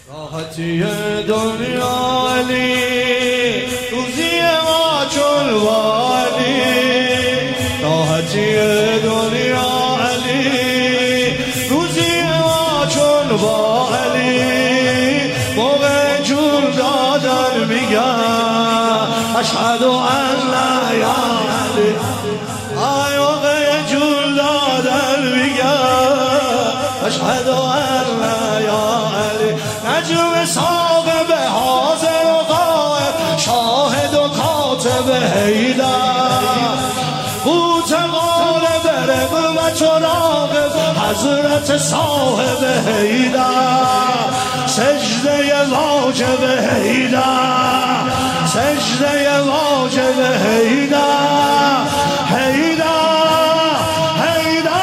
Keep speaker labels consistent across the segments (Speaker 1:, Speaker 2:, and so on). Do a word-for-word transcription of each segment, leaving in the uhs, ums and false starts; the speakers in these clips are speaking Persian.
Speaker 1: راحتی دنیا علی روزی ما چون والی، راحتی دنیا علی روزی ما چون والی، موقع جون دادن میگم اشهد ان لا یا علی، آی موقع جون دادن میگم اشهد ان لا یا علی. نجم صاحب حاضر و غائب، شاهد و کاتب حیدر، قوت غالب رغبت و راغب، حضرت صاحب حیدر، سجده واجب حیدر، سجده واجب حیدر، حیدر حیدر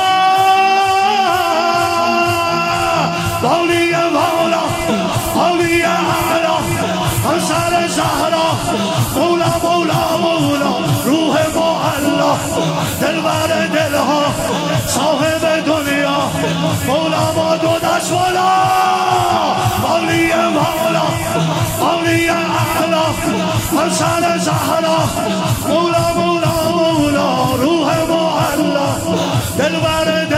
Speaker 1: بالی والا بالی اعلا همسر زهرا، مولا مولا مولا روح معلا، دلبر دلها صاحب دنیا، مولا ما دو دست بالا، بالی مولا بالی اعلا همسر زهرا، مولا مولا مولا روح معلا، دلبر